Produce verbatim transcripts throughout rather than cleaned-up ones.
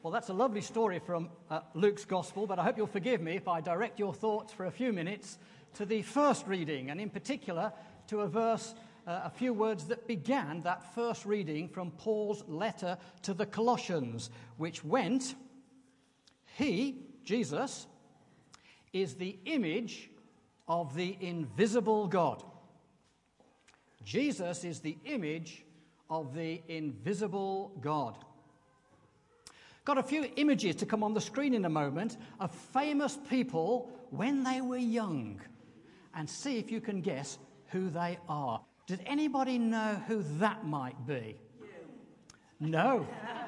Well, that's a lovely story from uh, Luke's Gospel, but I hope you'll forgive me if I direct your thoughts for a few minutes to the first reading, and in particular to a verse, uh, a few words that began that first reading from Paul's letter to the Colossians, which went, "He, Jesus, is the image of the invisible God." Jesus is the image of the invisible God. Got a few images to come on the screen in a moment of famous people when they were young, and see if you can guess who they are. Does anybody know who that might be? No.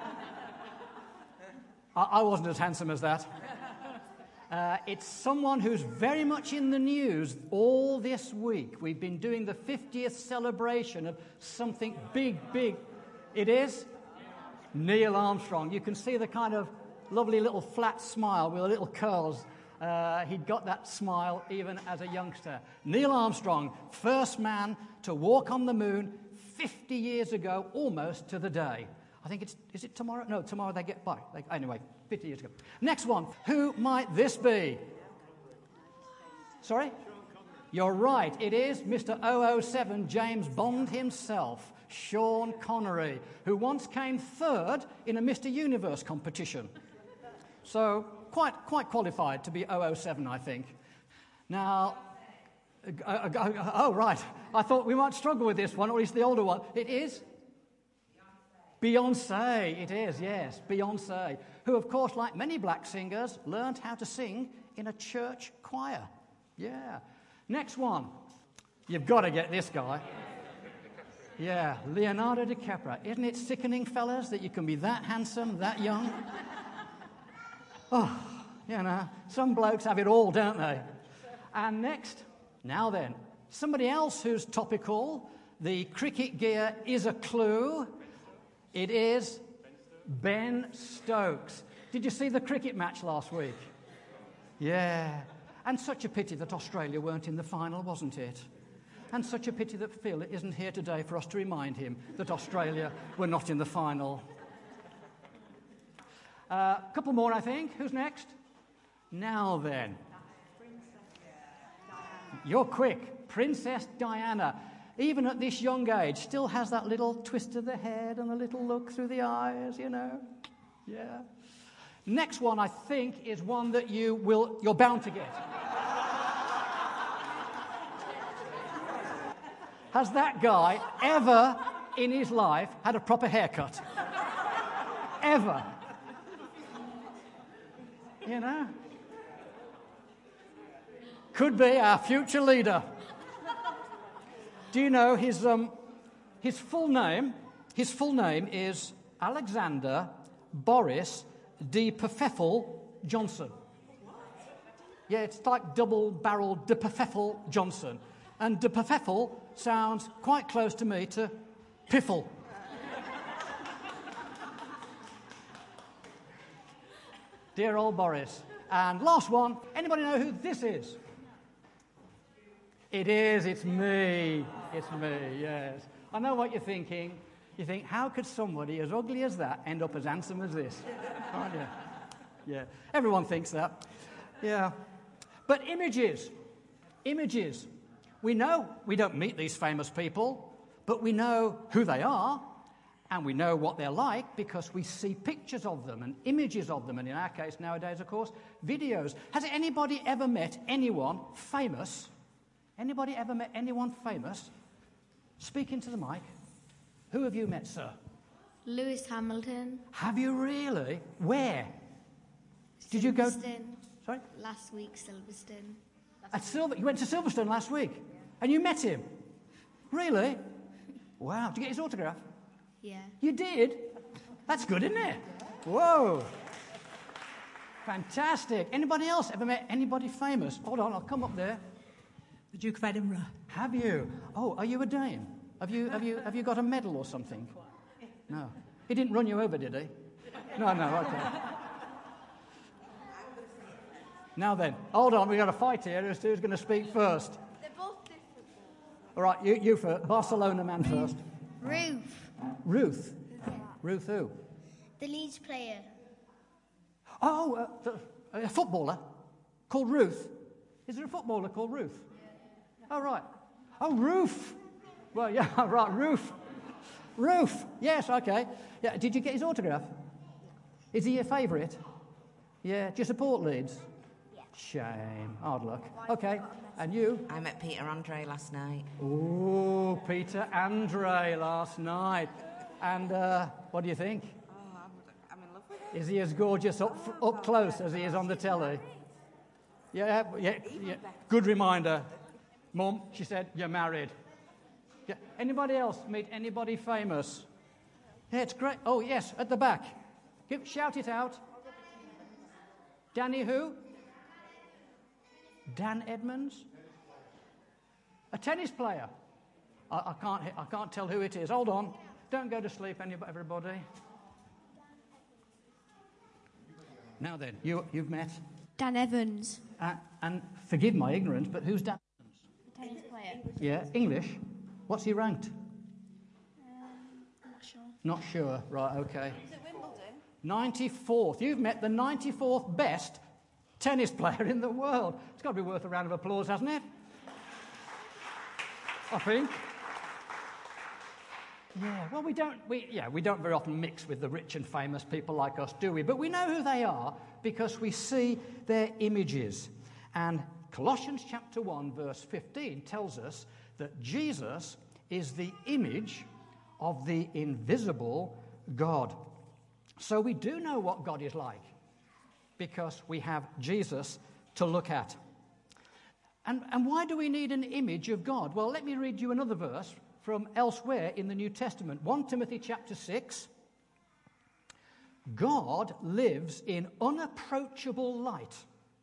I, I wasn't as handsome as that. Uh, it's someone who's very much in the news all this week. We've been doing the fiftieth celebration of something big, big. It is? Neil Armstrong. You can see the kind of lovely little flat smile with the little curls. Uh, he'd got that smile even as a youngster. Neil Armstrong, first man to walk on the moon fifty years ago, almost to the day. I think it's, is it tomorrow? No, tomorrow they get by. They, anyway, fifty years ago. Next one. Who might this be? Sorry? You're right. It is Mister oh oh seven, James Bond himself, Sean Connery, who once came third in a Mister Universe competition. So, quite quite qualified to be oh oh seven, I think. Now, uh, uh, uh, oh, right. I thought we might struggle with this one, or at least the older one. It is? Beyonce. It is, yes, Beyonce, who, of course, like many black singers, learned how to sing in a church choir. Yeah. Next one. You've got to get this guy. Yeah, Leonardo DiCaprio. Isn't it sickening, fellas, that you can be that handsome, that young? Oh, you know, some blokes have it all, don't they? And next, now then, somebody else who's topical. The cricket gear is a clue. It is Ben Stokes. Did you see the cricket match last week? Yeah. And such a pity that Australia weren't in the final, wasn't it? And such a pity that Phil isn't here today for us to remind him that Australia were not in the final. A uh, couple more, I think. Who's next? Now then. You're quick. Princess Diana. Even at this young age, still has that little twist of the head and a little look through the eyes, you know. Yeah. Next one, I think, is one that you will, you're bound to get. Has that guy ever in his life had a proper haircut? Ever? You know? Could be our future leader. Do you know his um, his full name? His full name is Alexander Boris de Pfeffel Johnson. Yeah, it's like double-barreled de Pfeffel Johnson. And de Pfeffel sounds quite close to me to piffle. Dear old Boris. And last one, anybody know who this is? It is, it's me. It's me, yes. I know what you're thinking. You think, how could somebody as ugly as that end up as handsome as this? Aren't you? Yeah, everyone thinks that. Yeah. But images. Images. We know we don't meet these famous people, but we know who they are, and we know what they're like because we see pictures of them and images of them, and in our case nowadays, of course, videos. Has anybody ever met anyone famous? Anybody ever met anyone famous? Speak into the mic. Who have you met, sir? Lewis Hamilton. Have you really? Where? Did you go? Sorry? Last week, Silverstone. At Silver, you went to Silverstone last week, yeah. And you met him? Really? Wow. Did you get his autograph? Yeah. You did? That's good, isn't it? Whoa. Fantastic. Anybody else ever met anybody famous? Hold on, I'll come up there. The Duke of Edinburgh. Have you? Oh, are you a Dane? Have you have you have you got a medal or something? No. He didn't run you over, did he? No, no. Okay. Now then, hold on. We've got a fight here. Who's, who's going to speak first? They're both different. All right, you you first. Barcelona man first. Ruth. Ruth. Ruth who? The Leeds player. Oh, uh, the, a footballer called Ruth. Is there a footballer called Ruth? Oh, right. Oh, Ruth. Well, yeah, right, Ruth. Ruth. Yes, okay. Yeah, did you get his autograph? Is he your favourite? Yeah. Do you support Leeds? Yeah. Shame. Hard luck. Okay. And you? I met Peter Andre last night. Ooh, Peter Andre last night. And uh, what do you think? Oh, I'm, I'm in love with him. Is he as gorgeous up, up close as he is on the telly? Yeah, yeah, yeah. Good reminder. Mum, she said, you're married. Yeah. Anybody else meet anybody famous? Yeah, it's great. Oh, yes, at the back. Give, shout it out. Danny who? Dan Edmonds? A tennis player. I, I can't. I can't tell who it is. Hold on. Don't go to sleep, anybody, everybody. Now then, you, you've met. Dan Evans. Uh, and forgive my ignorance, but who's Dan? Tennis player. Yeah, English. What's he ranked? Um, not sure. Not sure. Right. Okay. Is it Wimbledon? ninety-fourth. You've met the ninety-fourth best tennis player in the world. It's got to be worth a round of applause, hasn't it? I think. Yeah, well, we don't, we, yeah, we don't very often mix with the rich and famous people like us, do we? But we know who they are because we see their images. And Colossians chapter one, verse fifteen tells us that Jesus is the image of the invisible God. So we do know what God is like because we have Jesus to look at. And, and why do we need an image of God? Well, let me read you another verse from elsewhere in the New Testament. First Timothy chapter six. God lives in unapproachable light.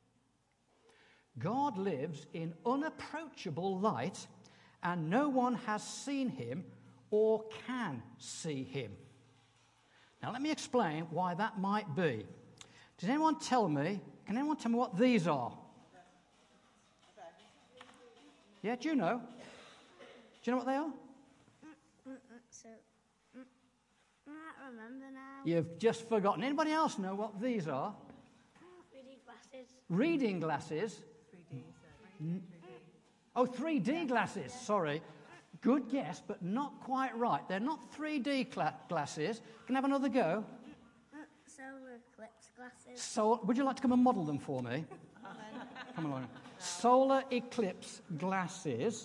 God lives in unapproachable light, and no one has seen him or can see him. Now, let me explain why that might be. Does anyone tell me, can anyone tell me what these are? Yeah, do you know? Do you know what they are? So, mm, I can't remember now. You've just forgotten. Anybody else know what these are? Reading glasses. Reading glasses. N- Oh, three D glasses, sorry. Good guess, but not quite right. They're not three D cla- glasses. Can I have another go? Solar eclipse glasses. So, would you like to come and model them for me? Come along. Solar eclipse glasses.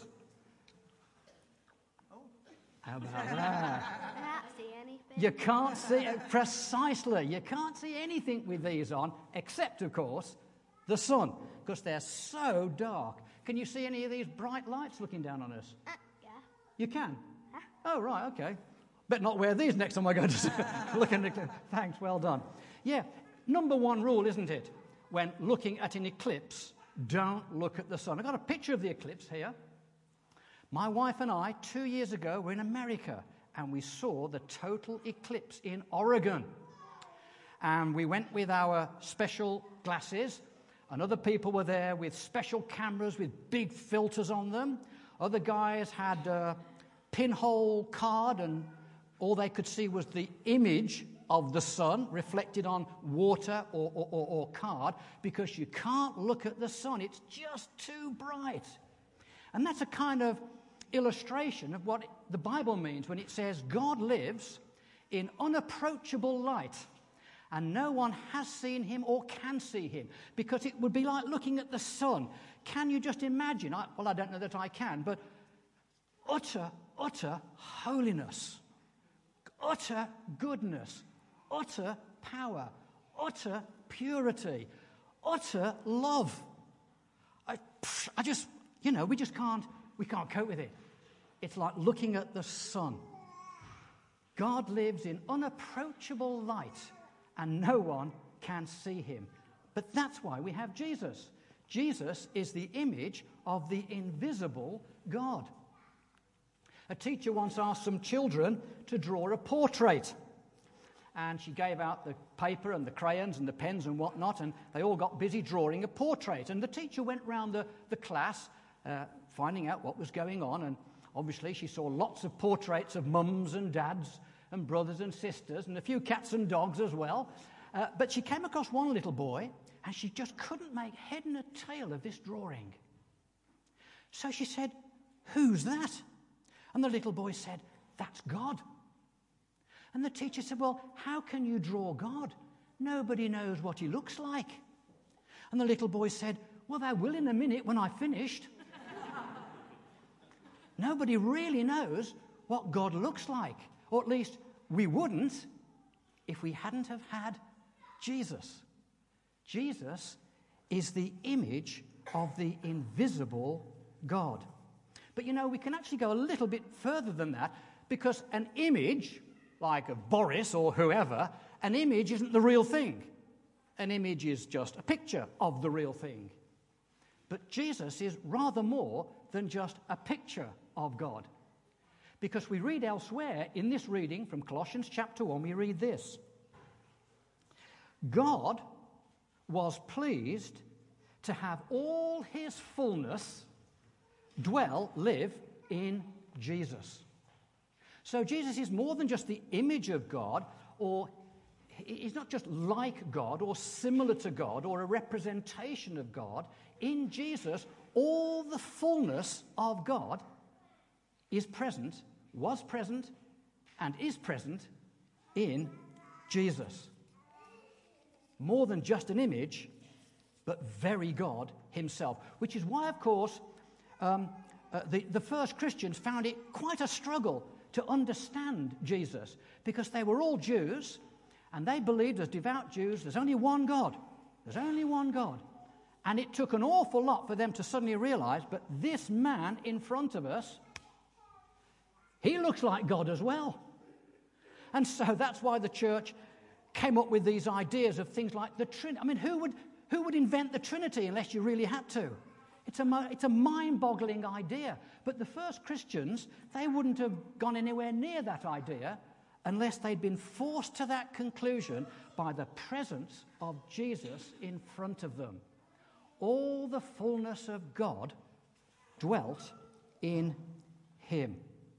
How about that? I can't see anything. You can't see it precisely. You can't see anything with these on, except, of course, the sun, because they're so dark. Can you see any of these bright lights looking down on us? Uh, yeah. You can? Huh? Oh, right, okay. Better not wear these next time I go to look in the eclipse. Thanks, well done. Yeah, number one rule, isn't it? When looking at an eclipse, don't look at the sun. I've got a picture of the eclipse here. My wife and I, two years ago, were in America, and we saw the total eclipse in Oregon. And we went with our special glasses, and other people were there with special cameras with big filters on them. Other guys had a pinhole card, and all they could see was the image of the sun reflected on water or, or, or, or card, because you can't look at the sun. It's just too bright. And that's a kind of illustration of what the Bible means when it says God lives in unapproachable light, and no one has seen him or can see him, because it would be like looking at the sun. Can you just imagine? I, well, I don't know that I can, but utter, utter holiness, utter goodness, utter power, utter purity, utter love. I, I just, you know, we just can't, we can't cope with it. It's like looking at the sun. God lives in unapproachable light, and no one can see him. But that's why we have Jesus. Jesus is the image of the invisible God. A teacher once asked some children to draw a portrait. And she gave out the paper and the crayons and the pens and whatnot, and they all got busy drawing a portrait. And the teacher went round the, the class, uh, finding out what was going on, and obviously she saw lots of portraits of mums and dads and brothers and sisters, and a few cats and dogs as well. Uh, but she came across one little boy, and she just couldn't make head and tail of this drawing. So she said, "Who's that?" And the little boy said, "That's God." And the teacher said, "Well, how can you draw God? Nobody knows what he looks like." And the little boy said, "Well, they will in a minute when I've finished." Nobody really knows what God looks like, or at least we wouldn't if we hadn't have had Jesus. Jesus is the image of the invisible God. But you know, we can actually go a little bit further than that, because an image, like of Boris or whoever, an image isn't the real thing. An image is just a picture of the real thing. But Jesus is rather more than just a picture of God. Because we read elsewhere in this reading from Colossians chapter one, we read this: God was pleased to have all his fullness dwell, live in Jesus. So Jesus is more than just the image of God, or he's not just like God or similar to God or a representation of God. In Jesus, all the fullness of God is present, was present, and is present in Jesus. More than just an image, but very God himself. Which is why, of course, um, uh, the, the first Christians found it quite a struggle to understand Jesus, because they were all Jews, and they believed, as devout Jews, there's only one God. There's only one God. And it took an awful lot for them to suddenly realize, but this man in front of us, he looks like God as well. And so that's why the church came up with these ideas of things like the Trinity. I mean, who would who would invent the Trinity unless you really had to? It's a, it's a mind-boggling idea. But the first Christians, they wouldn't have gone anywhere near that idea unless they'd been forced to that conclusion by the presence of Jesus in front of them. All the fullness of God dwelt in him.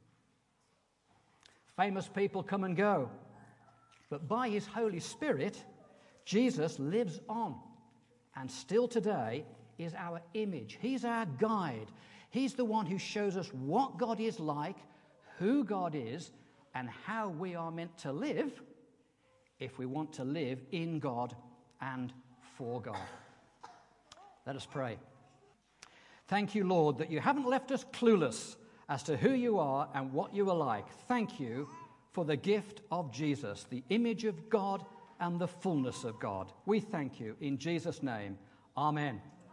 Famous people come and go, but by his Holy Spirit, Jesus lives on, and still today is our image. He's our guide. He's the one who shows us what God is like, who God is, and how we are meant to live if we want to live in God and for God. Let us pray. Thank you, Lord, that you haven't left us clueless as to who you are and what you are like. Thank you for the gift of Jesus, the image of God and the fullness of God. We thank you in Jesus' name. Amen.